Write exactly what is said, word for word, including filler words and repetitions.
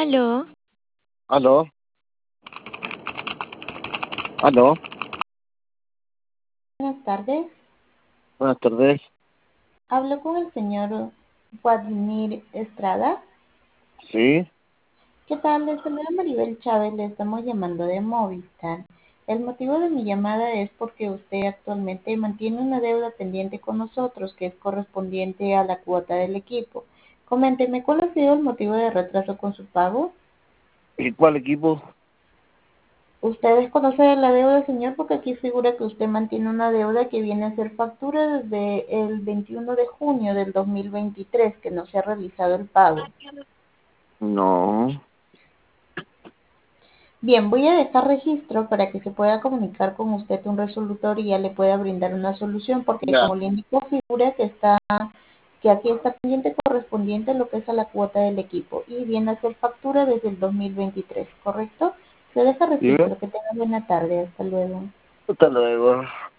Aló, Aló, aló, Buenas tardes. buenas tardes. Hablo con el señor Vladimir Estrada. Sí, ¿Qué tal? Les saluda Maribel Chávez. Le estamos llamando de Movistar. El motivo de mi llamada es porque usted actualmente mantiene una deuda pendiente con nosotros que es correspondiente a la cuota del equipo. Coménteme, ¿cuál ha sido el motivo de retraso con su pago? ¿y cuál equipo? Usted desconoce la deuda, señor, porque aquí figura que usted mantiene una deuda que viene a ser factura desde el veintiuno de junio del dos mil veintitrés, que no se ha realizado el pago. No, Bien, voy a dejar registro para que se pueda comunicar con usted un resolutor y ya le pueda brindar una solución, porque ya, como le indico, figura que está, que aquí está pendiente correspondiente a lo que es a la cuota del equipo y viene a ser factura desde el dos mil veintitrés, ¿correcto? Se deja ¿sí? registro. Que tenga buena tarde. Hasta luego. Hasta luego.